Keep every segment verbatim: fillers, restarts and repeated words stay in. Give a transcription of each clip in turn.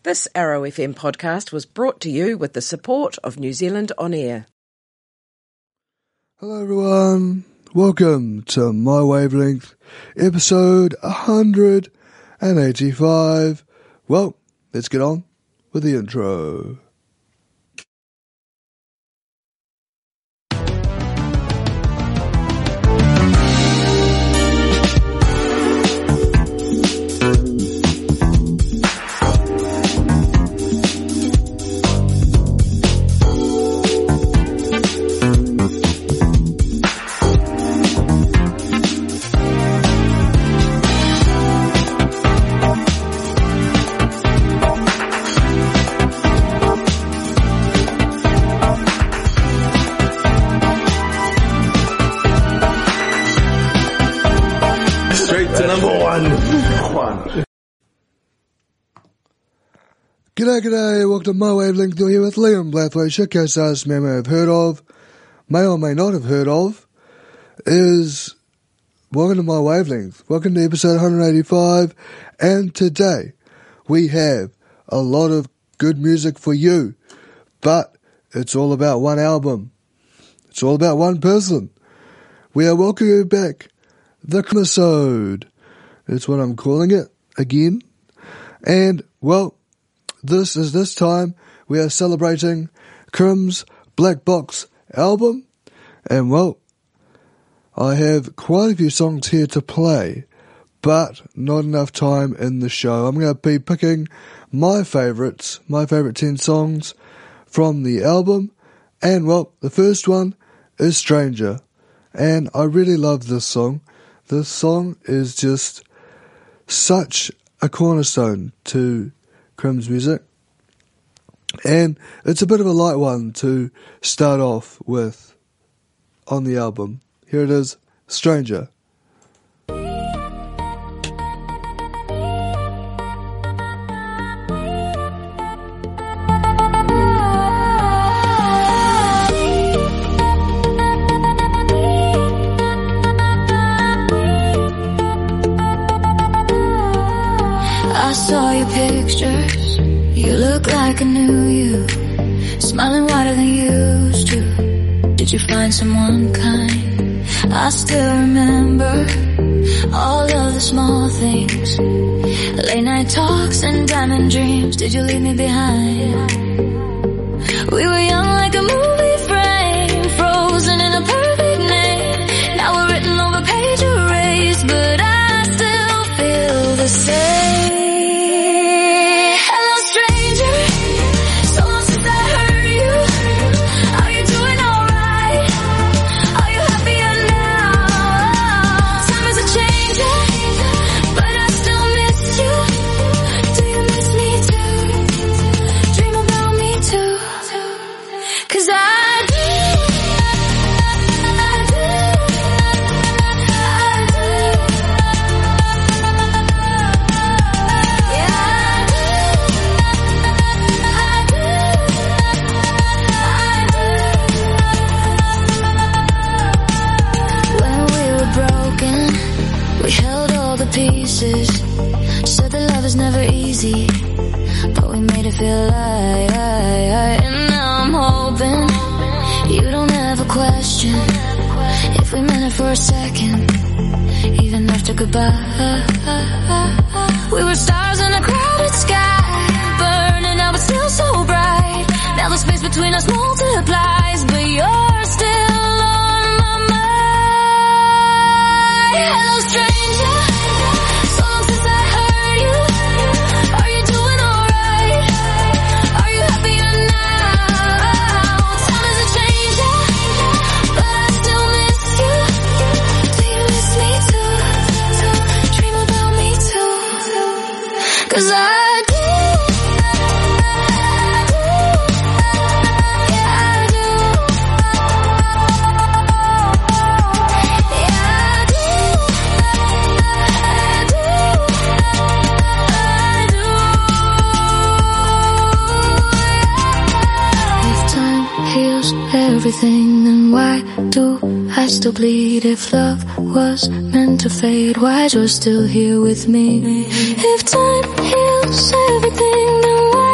This Arrow F M podcast was brought to you with the support of New Zealand On Air. Hello everyone, welcome to My Wavelength, episode one hundred eighty-five. Well, let's get on with the intro. G'day, g'day, welcome to My Wavelength. You're here with Liam Blathway. Shitcast artist man may have heard of, may or may not have heard of, is welcome to My Wavelength. Welcome to episode one hundred eighty-five, and today we have a lot of good music for you, but it's all about one album. It's all about one person. We are welcoming you back, the Episode. That's what I'm calling it, again. And, well, This is this time we are celebrating Crim's Black Box album, and well, I have quite a few songs here to play, but not enough time in the show. I'm going to be picking my favourites, my favourite ten songs from the album, and well, the first one is Stranger, and I really love this song. This song is just such a cornerstone to Crim's music, and it's a bit of a light one to start off with on the album. Here it is, Stranger. I saw your pictures, you look like I knew you, smiling wider than you used to. Did you find someone kind? I still remember all of the small things, late night talks and diamond dreams. Did you leave me behind? We were young like a movie frame, frozen in a perfect name. Now we're written over page erased, but I still feel the same. Said that love is never easy, but we made it feel like, and now I'm hoping you don't ever question if we meant it for a second, even after goodbye. We were stars in a crowded sky, burning out but still so bright. Now the space between us multiplies, but you're still on my mind. Hello stranger, cause I do, I do, yeah I do, yeah I do, I do, I do. If time heals everything, then why do I still bleed? If love was meant to fade, why's yours still here with me? If time heals everything, then why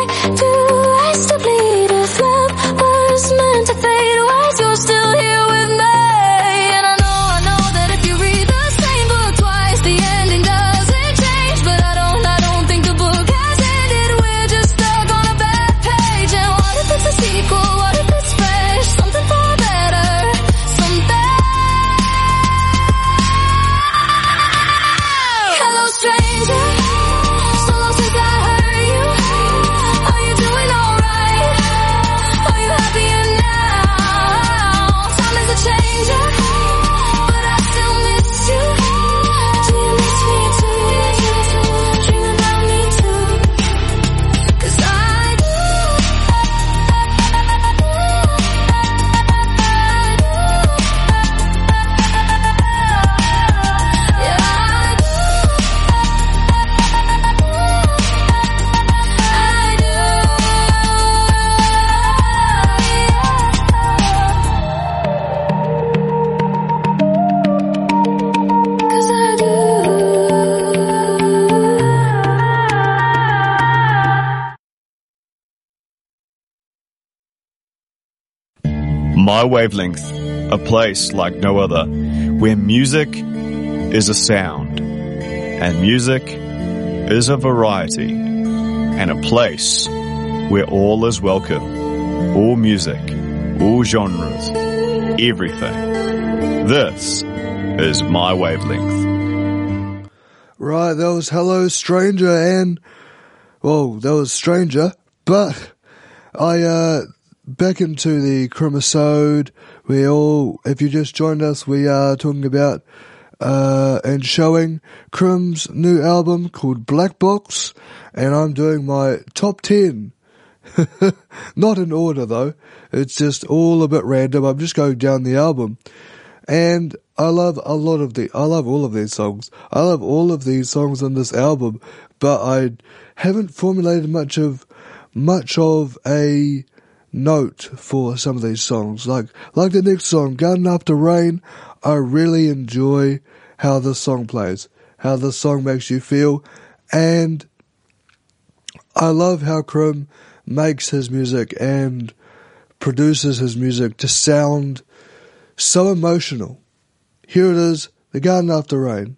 My Wavelength, a place like no other, where music is a sound, and music is a variety, and a place where all is welcome, all music, all genres, everything. This is My Wavelength. Right, that was Hello Stranger, and, well, that was Stranger, but I, uh, back into the Cremisode. We all, if you just joined us, we are talking about uh, and showing Crim's new album called Black Box, and I'm doing my top ten. Not in order though, it's just all a bit random. I'm just going down the album, and I love a lot of the, I love all of these songs. I love all of these songs on this album, but I haven't formulated much of, much of a note for some of these songs. Like, like the next song, Garden After Rain, I really enjoy how this song plays, how this song makes you feel, and I love how Crim makes his music and produces his music to sound so emotional. Here it is, The Garden After Rain.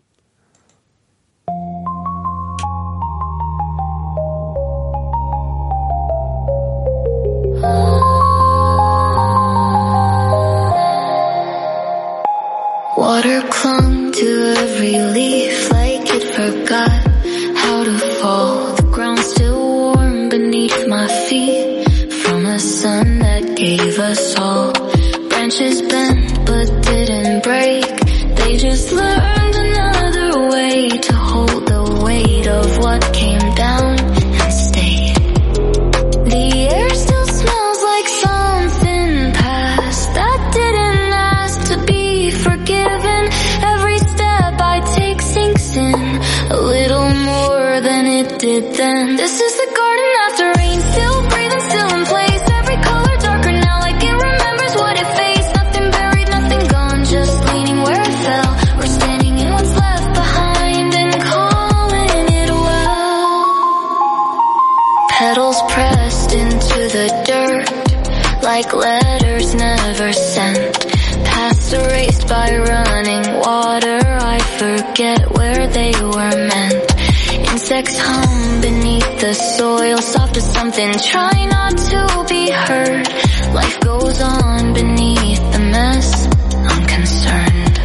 Water clung to every leaf like it forgot how to fall. The ground still warm beneath my feet from the sun that gave us all. Branches bent but didn't break, they just learned another way to hold the weight of what came down and stayed. The air still smells like something past that didn't ask to be forgiven. Every step I take sinks in a little more than it did then. This is the garden after rain, still breathing, still in place. Every color darker now, like it remembers what it faced. Nothing buried, nothing gone, just leaning where it fell. We're standing in what's left behind and calling it well. Petals pressed into the dirt like letters never sent. Past erased by running water, I forget where they were meant. Insects hum beneath the soil, soft as something, try not to be heard. Life goes on beneath the mess, unconcerned.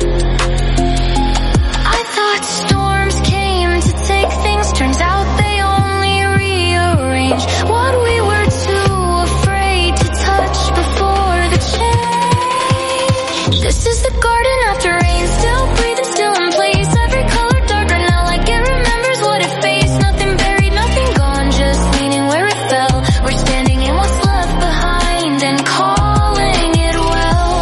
I thought storms came to take things, turns out they only rearrange what we were too afraid to touch before the change. This is the garden after rain, still breathing, still in place. Every color darker now, like it remembers what it faced. Nothing buried, nothing gone, just leaning where it fell. We're standing in what's left behind and calling it well.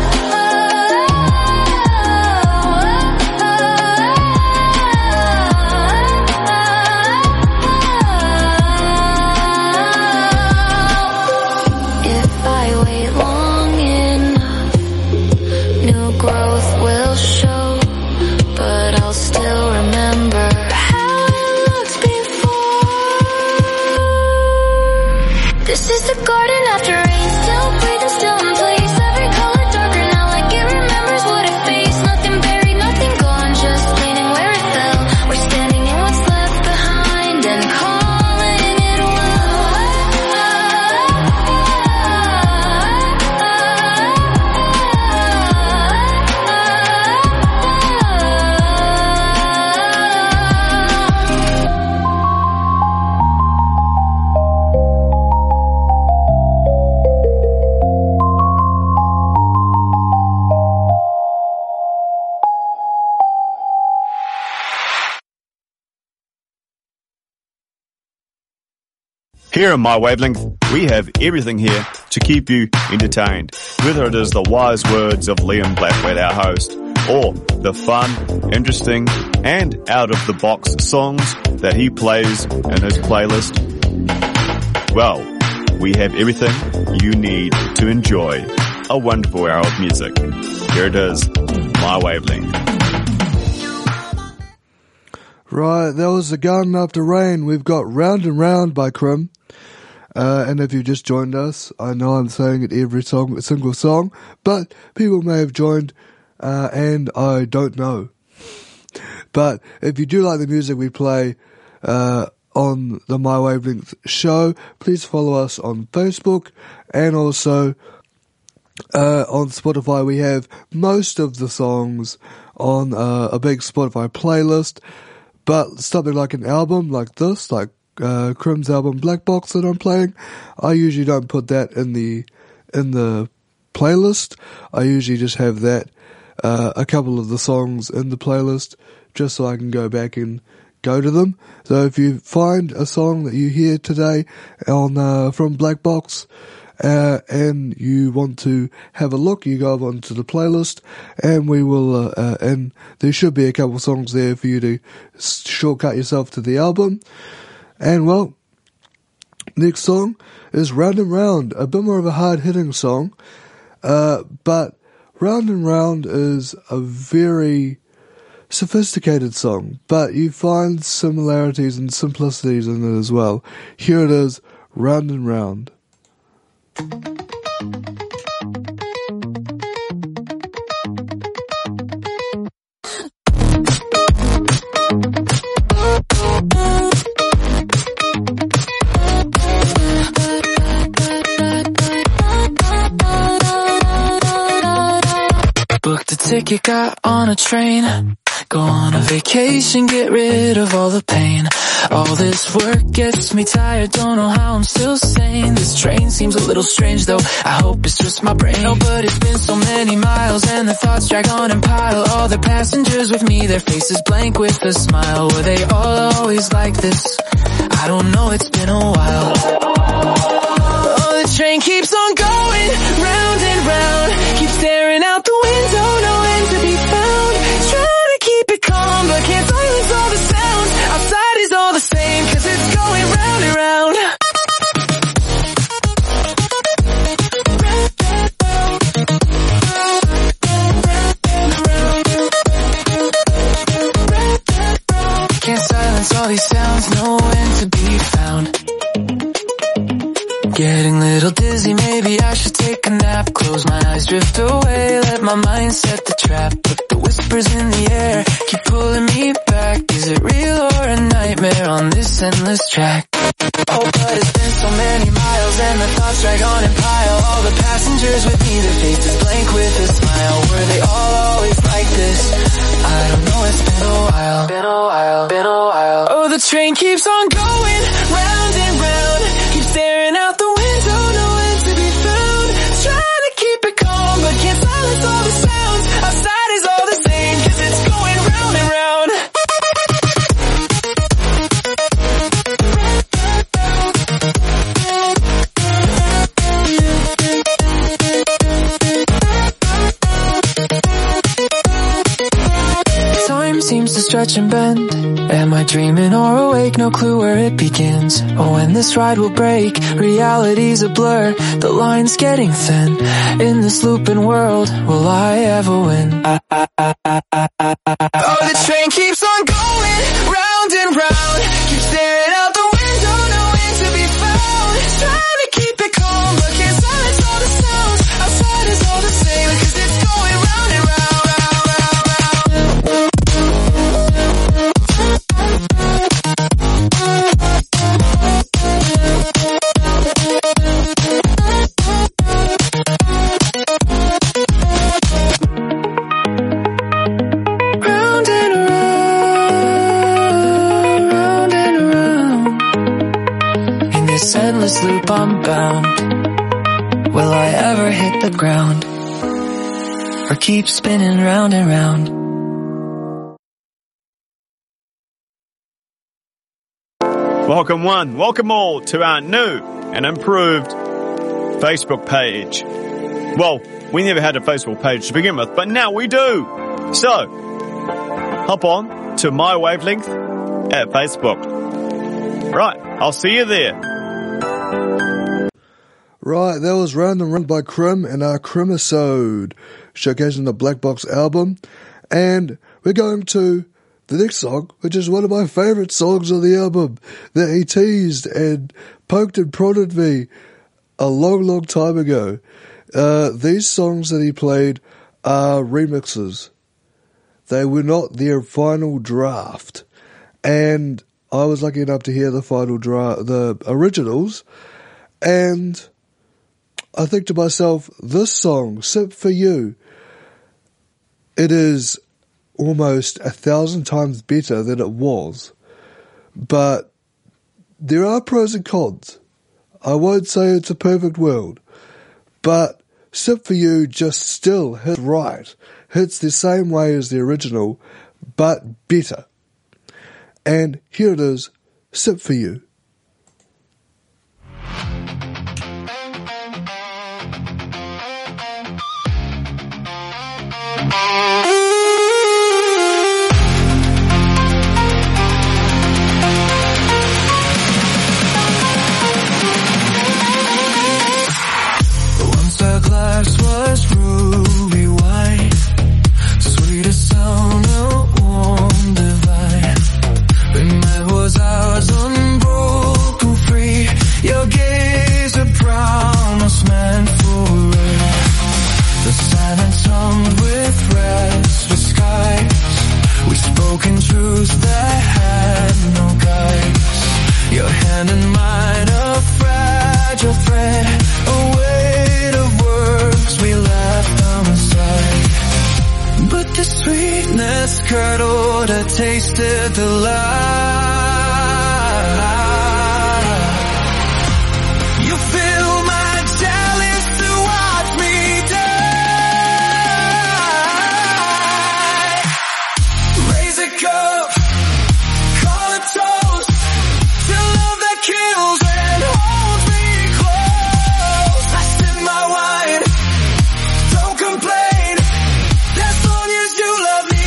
If I wait long enough, new growth will show, but I'll still remember how it looked before. This is the garden after rain, still breathing, still in place. Every color darker now, like it remembers what it faced. Nothing buried, nothing gone, just leaning where it fell. We're standing in what's left behind and calling it Here on My Wavelength, we have everything here to keep you entertained, whether it is the wise words of Liam Blathwaite, our host, or the fun, interesting, and out-of-the-box songs that he plays in his playlist. Well, we have everything you need to enjoy a wonderful hour of music. Here it is, My Wavelength. Right, that was The Garden After Rain. We've got Round and Round by Crim. Uh, and if you just joined us, I know I'm saying it every song, single song, but people may have joined, uh, and I don't know. But if you do like the music we play, uh, on the My Wavelength show, please follow us on Facebook, and also, uh, on Spotify. We have most of the songs on, uh, a big Spotify playlist, but something like an album like this, like Uh, Crim's album Black Box that I'm playing, I usually don't put that in the in the playlist. I usually just have that uh, a couple of the songs in the playlist just so I can go back and go to them. So if you find a song that you hear today on uh, from Black Box uh, and you want to have a look, you go up onto the playlist, and we will uh, uh, and there should be a couple of songs there for you to shortcut yourself to the album. And well, next song is Round and Round, a bit more of a hard-hitting song, uh, but Round and Round is a very sophisticated song, but you find similarities and simplicities in it as well. Here it is, Round and Round. Ticket, got on a train, go on a vacation, get rid of all the pain. All this work gets me tired, don't know how I'm still sane. This train seems a little strange though, I hope it's just my brain. Oh, but it's been so many miles and the thoughts drag on and pile. All the passengers with me, their faces blank with a smile. Were they all always like this? I don't know, it's been a while. Oh, the train keeps on going, round and round. Keep staring out the window, no end to be found. Trying to keep it calm, but can't silence all the sounds. Outside is all the same, cause it's going round and round. Can't silence all these sounds, no end to be found. Getting a little dizzy, maybe I should take a nap. Close my eyes, drift away, let my mind set the trap. But the whispers in the air keep pulling me back. Is it real or a nightmare on this endless track? Oh, but it's been so many miles and the thoughts drag on and pile. All the passengers with me, their faces blank with a smile. Were they all always like this? I don't know, it's been a while. Been a while, been a while. Oh, the train keeps on going, round and round. Keep staring out the window, no end to be found. Trying to keep it calm, but can't silence all the sounds. Outside is all the same, cause it's going round and round. Time seems to stretch and bend. Am I dreaming or awake? No clue where it begins. Oh, when this ride will break, reality's a blur. The line's getting thin. In this looping world, will I ever win? I, I, I, I, I, I, I. Oh, the train keeps on going, round and round. Keep staring out the window, no end to be found. Trying to keep it calm, but can't silence all the sounds. Outside is all the same, cause it's going round and round, round, round, round. Endless loop I'm bound. Will I ever hit the ground or keep spinning round and round? Welcome one, welcome all to our new and improved Facebook page. Well, we never had a Facebook page to begin with, but now we do. So, hop on to My Wavelength at Facebook. Right, I'll see you there. Right, that was Round and Round by Crim and our Crimisode, showcasing the Black Box album. And we're going to the next song, which is one of my favourite songs on the album, that he teased and poked and prodded me a long, long time ago. Uh, these songs that he played are remixes. They were not their final draft. And I was lucky enough to hear the final draft, the originals, and I think to myself, this song, Sip For You, it is almost a thousand times better than it was. But there are pros and cons. I won't say it's a perfect world, but Sip For You just still hits right. Hits the same way as the original, but better. And here it is, Sip For You. Curdled, I tasted the light. You fill my chalice to watch me die. Raise a cup, call a toast to love that kills and holds me close. I sip my wine, don't complain, as long as you love me.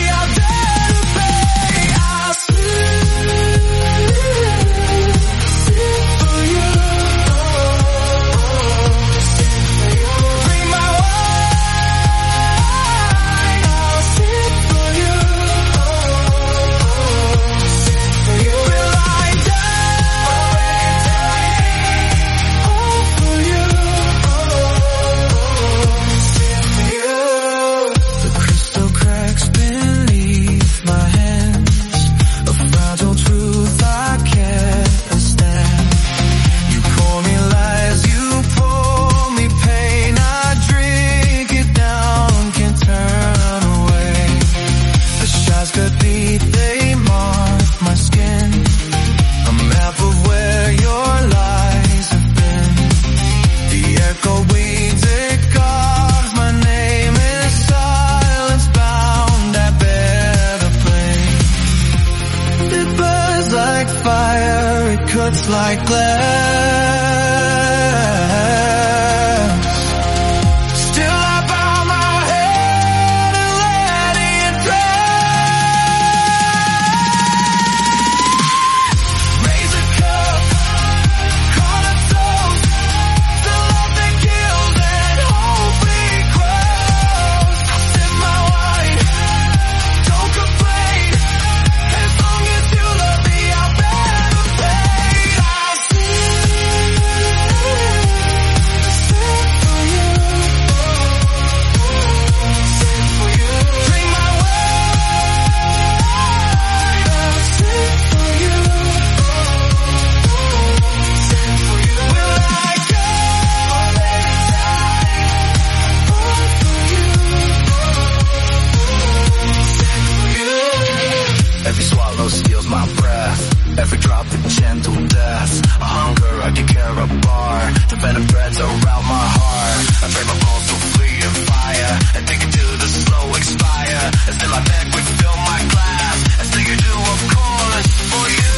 Cuts like glass. Still I bow my head and let it pass. Raise a cup, call a toast to love that kills and hope we grows. I sip my wine, don't complain, as long as you love me, I'll better pay. Every swallow steals my breath, every drop a gentle death. A hunger I declare a bar, the venom threads around my heart. I trade my pulse to flee and fire, addicted to the slow expire. As still I beg we fill my glass, as still you do of course for you.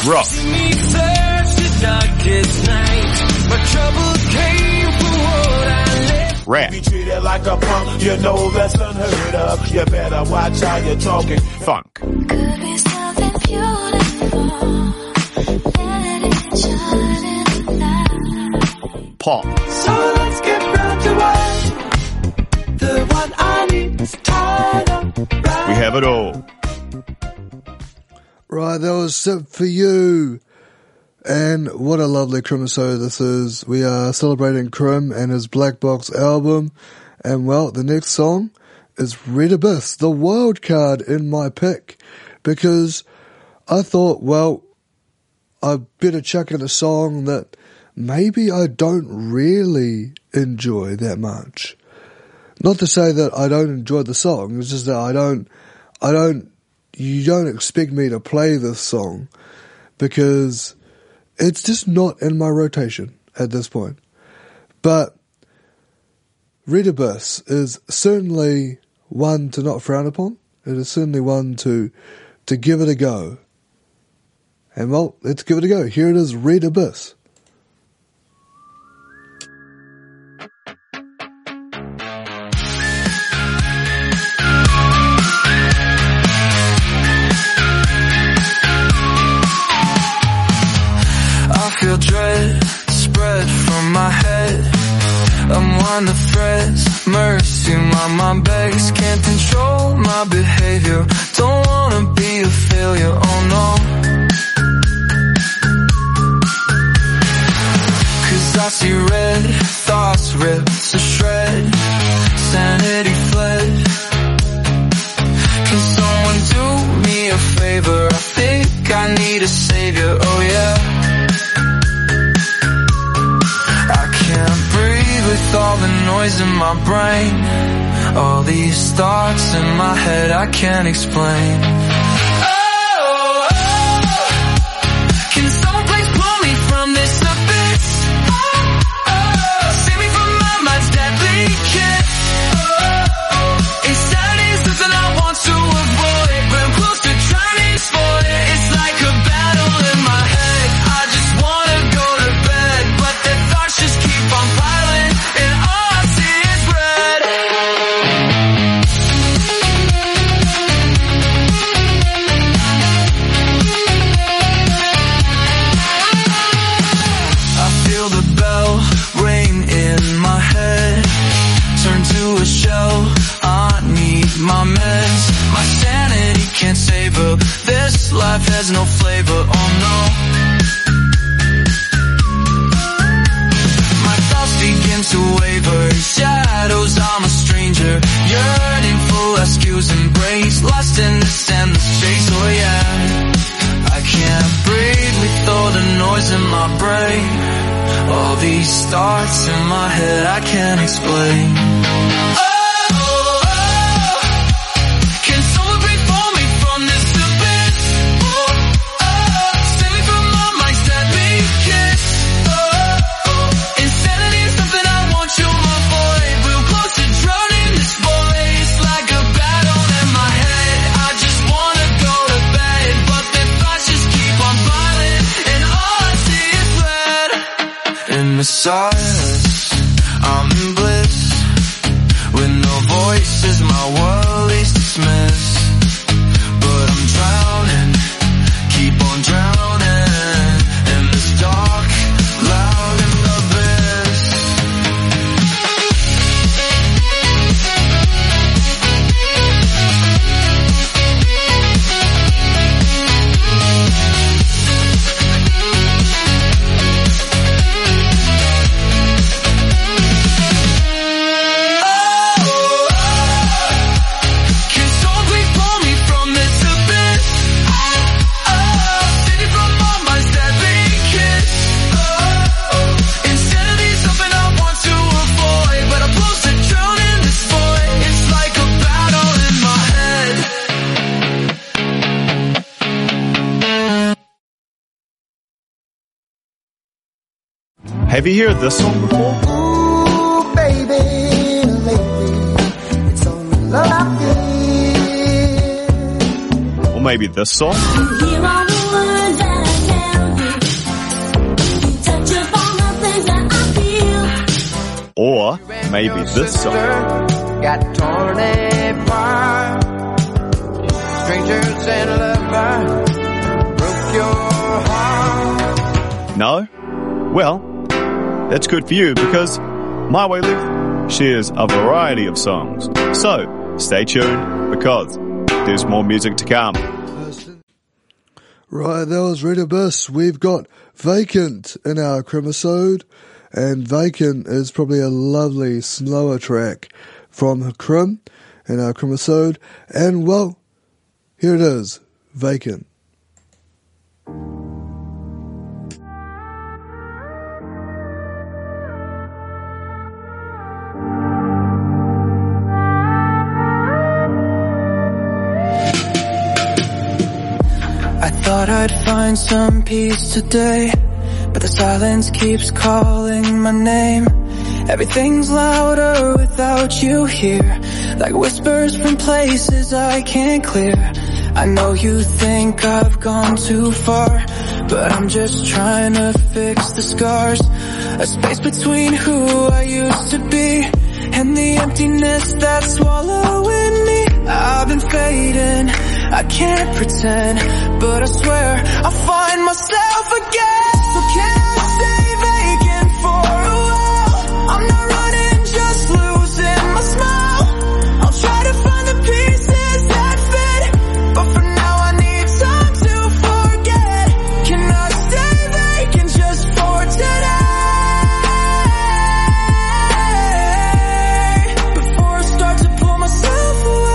rock. Rap. Like a punk, you know that's unheard of. You better watch how you're talking. Funk. Could be something beautiful. Let it shine in the night. Pop. So let's get round to it. The one I need is tied up. Right. We have it all. Right, that was Sip for You. And what a lovely Crimaso this is. We are celebrating Crim and his Black Box album. And well, the next song is Red Abyss, the wild card in my pick. Because I thought, well, I'd better chuck in a song that maybe I don't really enjoy that much. Not to say that I don't enjoy the song, it's just that I don't, I don't, you don't expect me to play this song because it's just not in my rotation at this point. But Red Abyss is certainly one to not frown upon. It is certainly one to to give it a go. And well, let's give it a go. Here it is, Red Abyss. Feel dread spread from my head. Unwind the threads, mercy, my mind begs. Can't control my behavior. Don't wanna be a failure, oh no. Cause I see red, thoughts ripped to shred. Sanity fled. Can someone do me a favor? I think I need a savior, oh yeah. With all the noise in my brain, all these thoughts in my head I can't explain. Oh, oh, can someone please pull me from this abyss? Oh, oh, save me from my mind's deadly kiss. Oh, oh, insanity is something I want to avoid, but I'm close to trying to exploit it. It's like a battle in my head. I just wanna go to bed, but the thoughts just keep on piling. My meds, my sanity can't save her. This life has no flavor, oh no. My thoughts begin to waver. Shadows, I'm a stranger. Yearning for rescues, embrace. Lost in this endless chase, oh yeah. I can't breathe with all the noise in my brain. All these thoughts in my head I can't explain. Oh, silence, I'm in bliss. With no voices, my world is dismissed. But I'm drowning, keep on drowning in this dark, loud abyss. Have you heard this song before? Ooh, baby, lately, it's only love I feel. Or maybe this song? You hear all the words that I maybe this song. Got torn apart. Strangers and lovers broke your heart. No? Well, that's good for you because My Way Length shares a variety of songs. So, stay tuned because there's more music to come. Right, that was Red Abyss. We've got Vacant in our Cremisode, and Vacant is probably a lovely, slower track from Crim in our Cremisode. And, well, here it is, Vacant. I thought I'd find some peace today, but the silence keeps calling my name. Everything's louder without you here, like whispers from places I can't clear. I know you think I've gone too far, but I'm just trying to fix the scars. A space between who I used to be and the emptiness that's swallowing me. I've been fading, I can't pretend, but I swear I'll find myself again. So can I stay vacant for a while? I'm not running, just losing my smile. I'll try to find the pieces that fit, but for now I need time to forget. Can I stay vacant just for today? Before I start to pull myself away.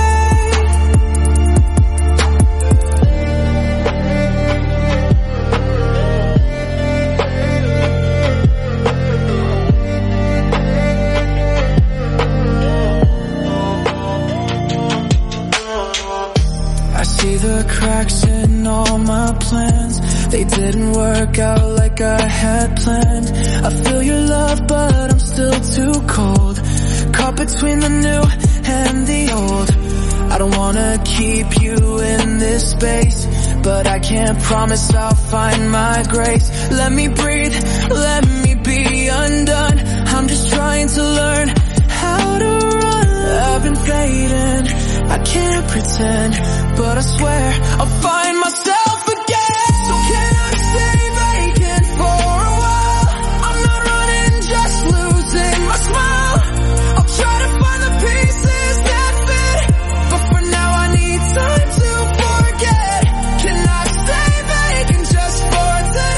See the cracks in all my plans. They didn't work out like I had planned. I feel your love, but I'm still too cold. Caught between the new and the old. I don't wanna keep you in this space, but I can't promise I'll find my grace. Let me breathe, let me be undone. I'm just trying to learn how to run. I've been fading, I can't pretend, but I swear I'll find myself again. So can I stay vacant for a while? I'm not running, just losing my smile. I'll try to find the pieces that fit, but for now I need time to forget. Can I stay vacant just for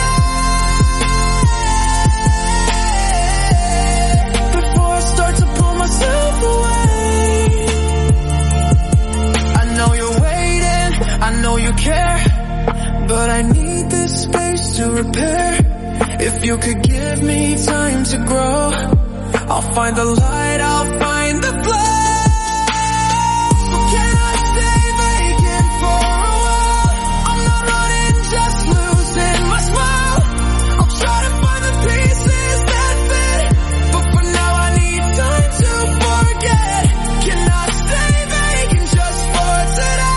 today? Before I start to pull myself away. I know you care, but I need this space to repair. If you could give me time to grow, I'll find the light, I'll find the flame. So can I stay vacant for a while? I'm not running, just losing my smile. I'll try to find the pieces that fit, but for now I need time to forget. Can I stay vacant just for today?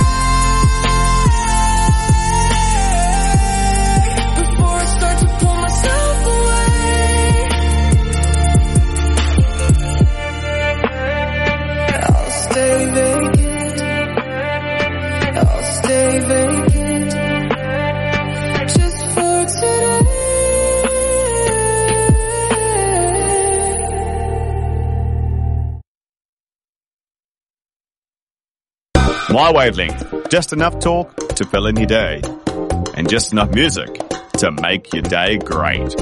My Wavelength, just enough talk to fill in your day, and just enough music to make your day great.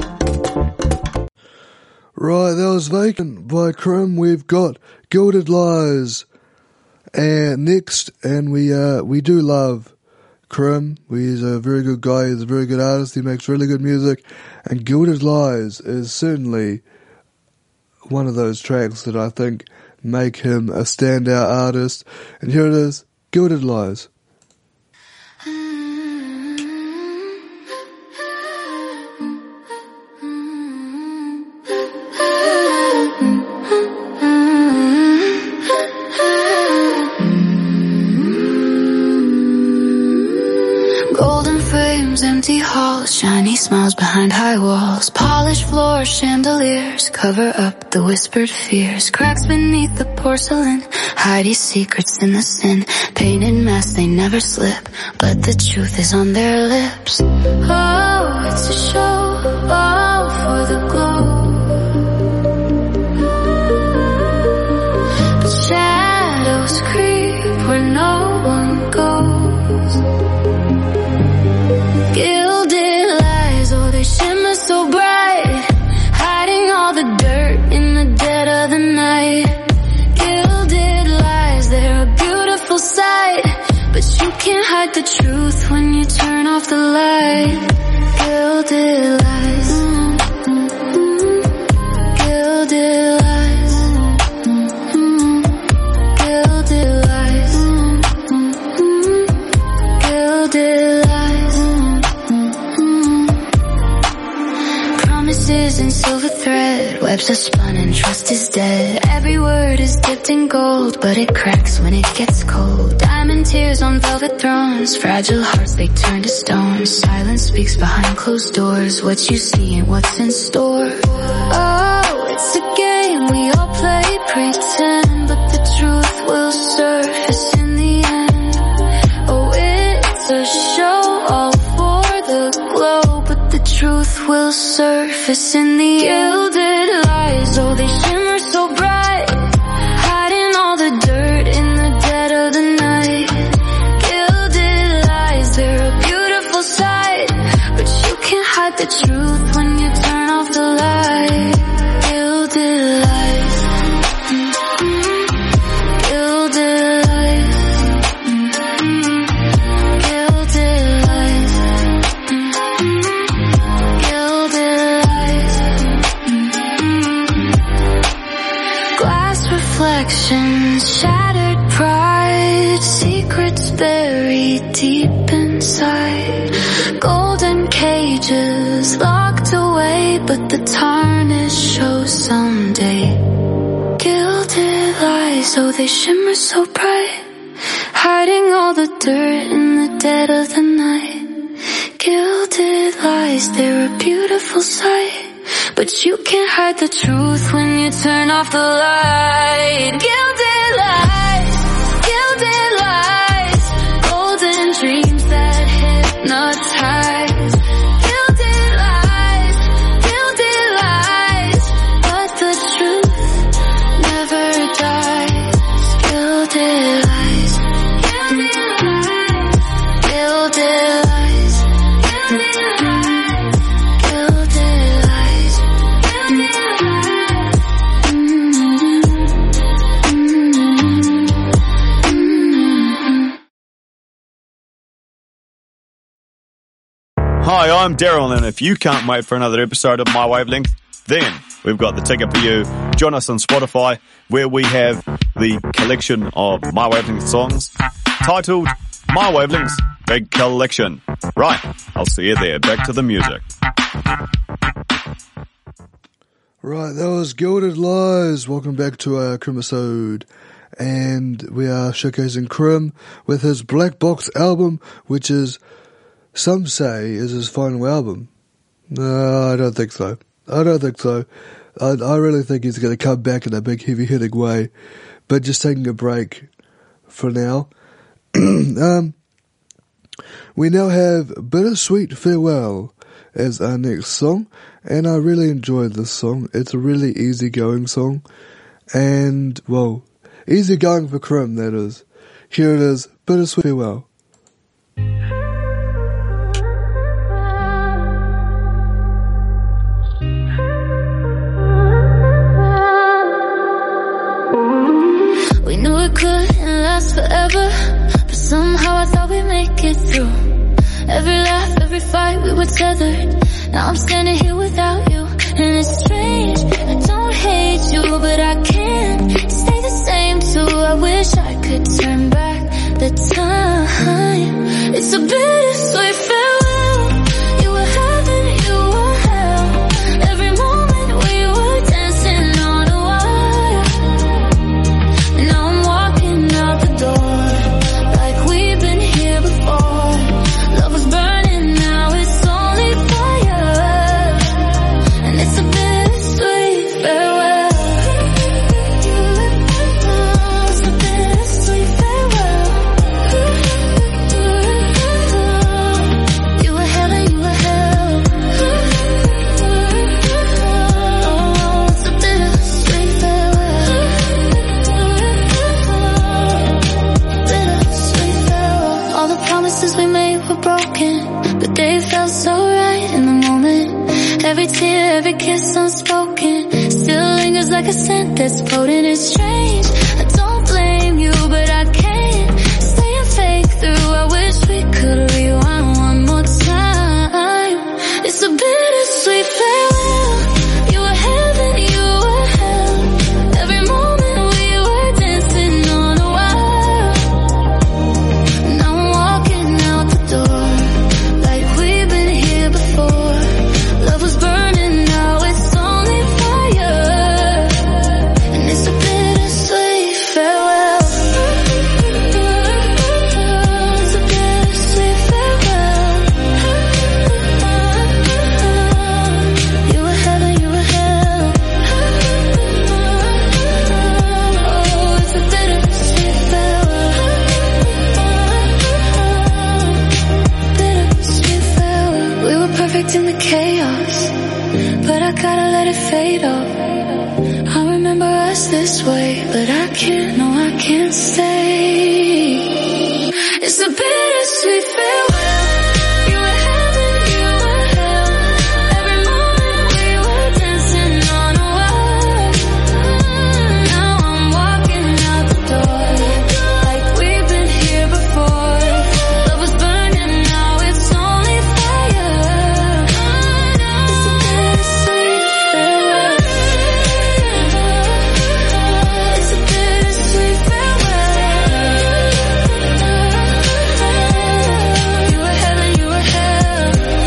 Right, that was Vacant by Crim. We've got Gilded Lies and next, and we uh, we do love Crim. He's a very good guy, he's a very good artist, he makes really good music, and Gilded Lies is certainly one of those tracks that I think make him a standout artist. And here it is, Gilded Lies. Golden frames, empty halls, shiny smiles behind high walls, polished polished floor, chandeliers cover up the whispered fears. Cracks beneath the porcelain hide your secrets in the sin. Painted masks, they never slip, but the truth is on their lips. Oh, it's a show, all for the glow. But shadows creep where no one goes. Gilded lies, oh they shimmer so bright, hiding all the dirt in the dead of the night. Gilded lies, they're a beautiful sight, but you can't hide the truth when you turn off the light. Gilded lies, gilded lies, gilded lies, gilded lies. Promises in silver thread, webs are spun and trust is dead. Every word is dipped in gold, but it cracks when it gets cold. Diamond tears on velvet thrones, fragile hearts they turn to stone. Silence speaks behind closed doors, what you see and what's in store. Oh, it's a game we all play pretend, but the truth will surface in the end. Oh, it's a show all for the glow, but the truth will surface in the gilded lies. Oh, they shimmer so bright, hiding all the dirt in the dead of the night. Gilded lies, they're a beautiful sight, but you can't hide the truth when you turn off the light. Gilded lies, gilded lies, gilded lies, gilded lies. Glass reflections, shattered pride, secrets buried deep inside. Golden cages locked away, but the tarnish shows someday. Gilded lies, oh they shimmer so bright, hiding all the dirt in the dead of the night. Gilded lies, they're a beautiful sight, but you can't hide the truth when you turn off the light. Gilded lies, gilded lies, golden dreams that hypnotize. Gilded lies, gilded lies, but the truth never dies. Gilded lies, gilded lies, gilded lies, gilded lies, gilded lies. Hi, I'm Daryl, and if you can't wait for another episode of My Wavelength, then we've got the ticket for you. Join us on Spotify, where we have the collection of My Wavelength songs titled My Wavelength's Big Collection. Right, I'll see you there. Back to the music. Right, that was Gilded Lies. Welcome back to our Crimisode. And we are showcasing Crim with his Black Box album, which is, some say, is his final album. No, I don't think so. I don't think so. I, I really think he's going to come back in a big heavy-hitting way, but just taking a break for now. um, we now have Bittersweet Farewell as our next song, and I really enjoyed this song. It's a really easygoing song, and, well, easygoing for Crim, that is. Here it is, Bittersweet Farewell. We knew it couldn't last forever, but somehow I thought we'd make it through. Every laugh, every fight, we were tethered. Now I'm standing here without you, and it's strange. I don't hate you, but I can't stay the same too. I wish I could turn back the time. It's a bittersweet farewell. You were heaven, you were hell. Every moment we were dancing on a wire. Now I'm walking out the door like we've been here before. Love was burning, now it's only fire. And it's that's floating is strange. I don't blame you, but I can't stay and fake through. I wish we could rewind one more time. It's a bittersweet farewell. You were heaven, you were hell. Every moment we were dancing on a wire. Now I'm walking out the door like we've been here before. Love was burning, now it's only fire. And it's a bittersweet farewell. It's a bittersweet farewell. You were heaven, you were hell. Oh, it's a bittersweet farewell. Bittersweet farewell. We were perfect in the chaos, but I gotta let it fade off. I remember us this way, but I can't, no I can't stay. It's a bittersweet farewell. You were heaven, you were hell. Every moment we were dancing on a wire. Now I'm walking out the door like we've been here before. Love was burning, now it's only fire. It's a bittersweet farewell. It's a bittersweet farewell. You were heaven, you were hell.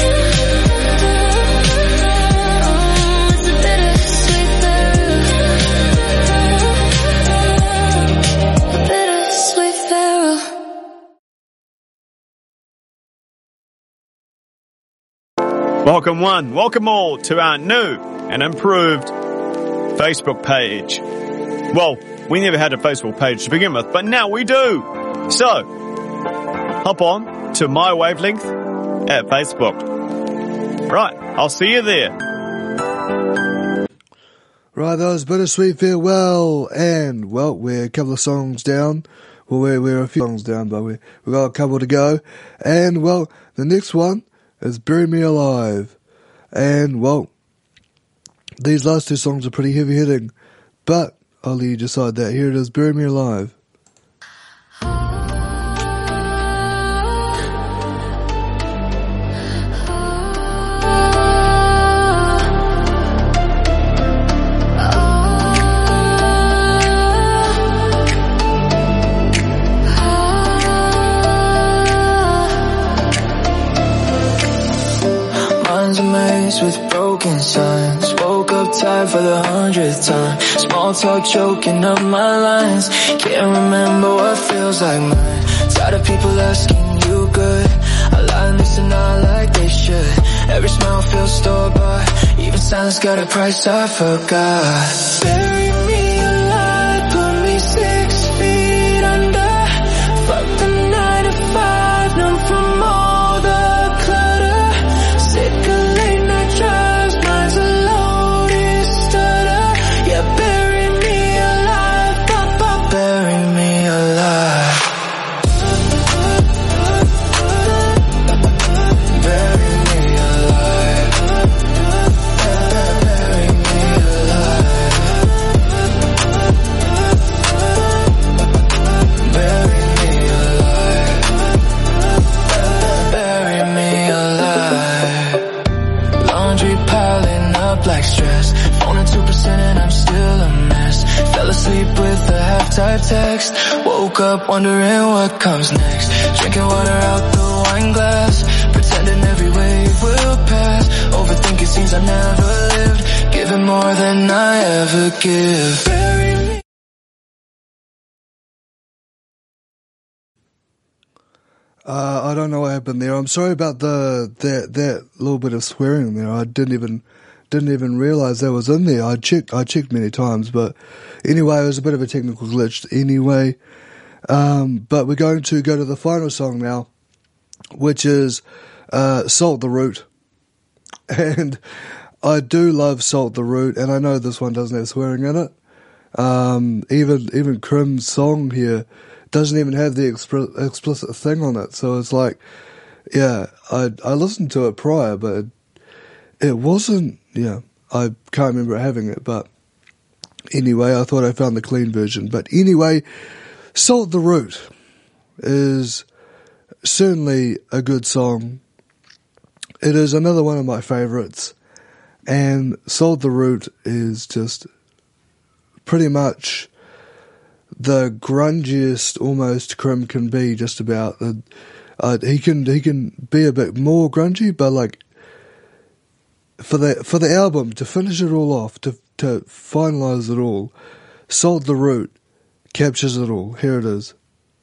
Oh, it's a bittersweet farewell. A bittersweet farewell. Welcome one, welcome all to our new and improved Facebook page. Well, we never had a Facebook page to begin with, but now we do. So, hop on to My Wavelength at Facebook. Right, I'll see you there. Right, that was Bittersweet Farewell, and, well, we're a couple of songs down. Well, we're, we're a few songs down, but we, we've got a couple to go. And, well, the next one is Bury Me Alive. And, well, these last two songs are pretty heavy-hitting, but I'll let you decide that. Here it is, Bury Me Alive. Mind's a maze with broken signs. Woke up tired for the hundredth time. Small talk choking up my lines. Can't remember what feels like mine. Tired of people asking you good. I lie and listen not like they should. Every smile feels store bought. Even silence got a price I forgot. Bury me alive, put me six feet under. Fuck the nine to five, numb from all the clutter. Sick of late night drives, mine's a loaded stutter. Yeah, bury me alive, papa, bury me alive. Bury me alive. Bury me alive. Bury me alive. Bury me alive. Laundry piling up like stress. Phone at two percent and I'm still a mess. Fell asleep with a half-type text. Woke up wondering what comes next. Drinking water out the wine glass. Pretending every wave will pass. Overthinking scenes I never lived. Giving more than I ever give. Bury me. Uh, I don't know what happened there. I'm sorry about the that that little bit of swearing there. I didn't even didn't even realise that was in there. I checked I checked many times, but anyway, it was a bit of a technical glitch. Anyway, um, but we're going to go to the final song now, which is uh, "Salt the Root," and I do love "Salt the Root," and I know this one doesn't have swearing in it. Um, even even Crim's song here doesn't even have the expl- explicit thing on it, so it's like, yeah, I I listened to it prior, but it, it wasn't, yeah, I can't remember having it, but Anyway, I thought I found the clean version. But anyway, Salt the Root is certainly a good song. It is another one of my favourites. And Salt the Root is just pretty much the grungiest almost Crim can be, just about. Uh, uh, he can he can be a bit more grungy, but like for the for the album to finish it all off, to to finalise it all, Salt the Root captures it all. Here it is.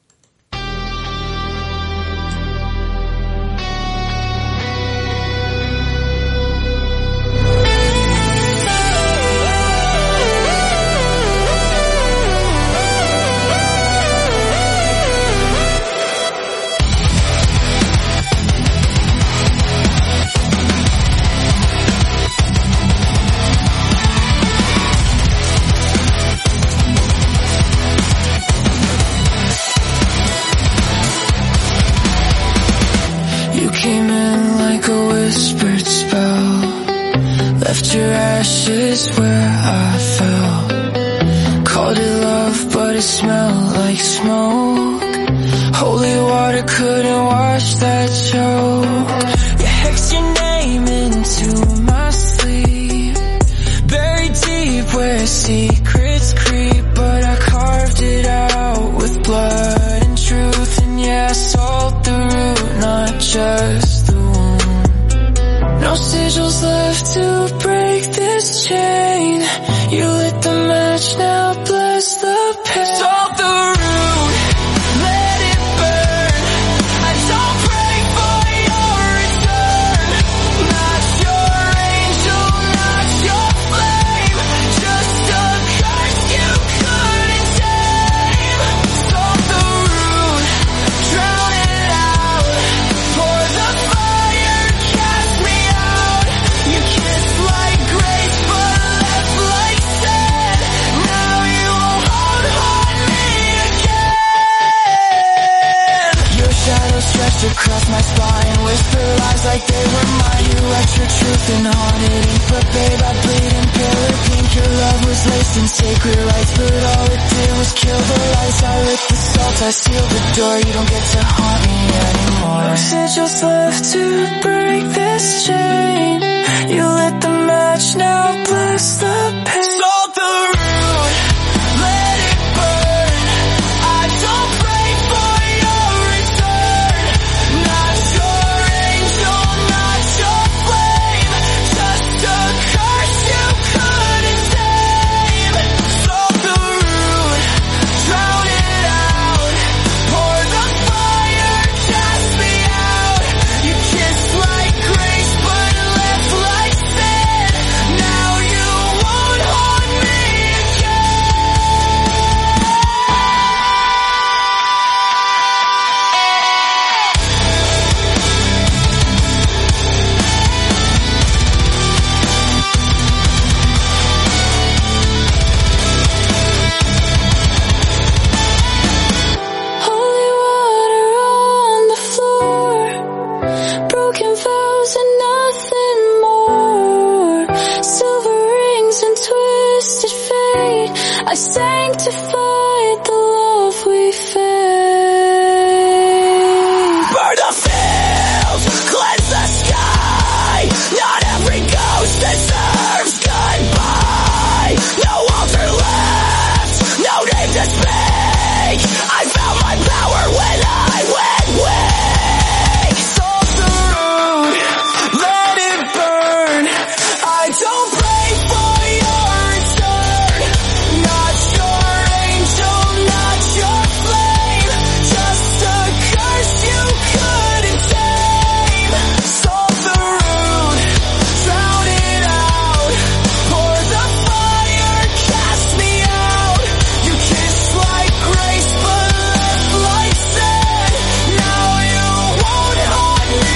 Where I fell, called it love, but it smelled like smoke. Holy water couldn't wash that choke. You hexed your name into my sleep, buried deep where secrets creep. But I carved it out with blood and truth. And yeah, salt the root, not just the wound. No sigils left to break this chain. You lit the match, now bless the pain. Salt the root, let it burn. I don't pray for your return. Not your angel, not your flame, just a curse you couldn't tame. Salt the root, drown it out. Pour the fire, cast me out. You kissed like grace, but left like sand. Now you won't haunt me again. Your shadow stretched across my spine, whisper lies like they were mine. You left your truth in haunted ink, but babe, I bleed in paler pink. Your love was laced in sacred rites, but all it did was kill the lights. I lit the salt, I sealed the door. You don't get to haunt me anymore. No sigils left to break this chain. You lit the match, now bless the pain. Salt the root, let it burn. I don't pray for your return. Not your angel, not your flame, just a curse you couldn't tame. Salt the root, drown it out. Pour the fire, cast me out. You kissed like grace, but left like sand. Now you won't haunt me again. Holy water on the floor, broken vows and nothing more. Silver rings and twisted fate, I sanctified the love we fade. Burn the fields, cleanse the sky. Not every ghost deserves goodbye. No altar left, no name to speak. I found my power when I went weak. Salt the root, let it burn. I don't pray for your return. Not your angel, not your flame, just a curse you couldn't tame. Salt the root, drown it out. Pour the fire, cast me out. You kissed like grace, but left like sand. Now you won't haunt me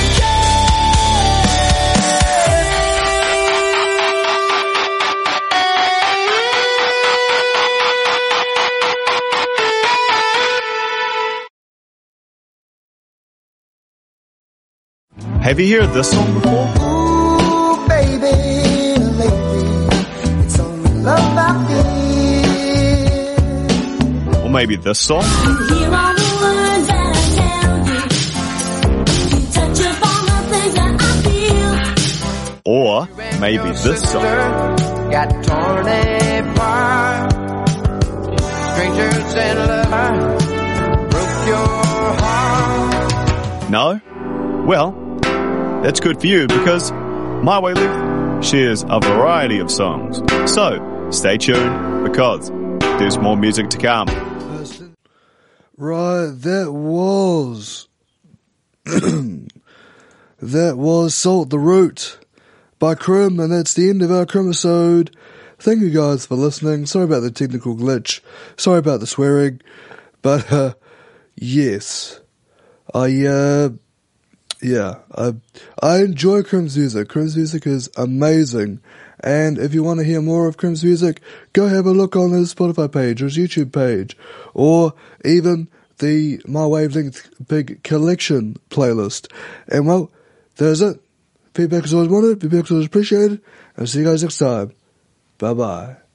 Have you heard this song before? Ooh, baby, lately it's only love I feel. maybe this song? Hear all the words that I tell you. You touch upon the things that I feel. Or maybe this song? Got torn apart. Strangers and love broke your heart. No? Well, that's good for you because My Way Left shares a variety of songs. So, stay tuned because there's more music to come. Right, that was... that was Salt the Root by Crim, and that's the end of our Crimisode. Thank you guys for listening. Sorry about the technical glitch. Sorry about the swearing. But, uh, yes. I, uh, yeah, I, I enjoy Crim's music. Crim's music is amazing. And if you want to hear more of Crim's music, go have a look on his Spotify page or his YouTube page. Or even the My Wavelength Big Collection playlist. And well, there's it. Feedback is always wanted. Feedback is always appreciated. I'll see you guys next time. Bye-bye.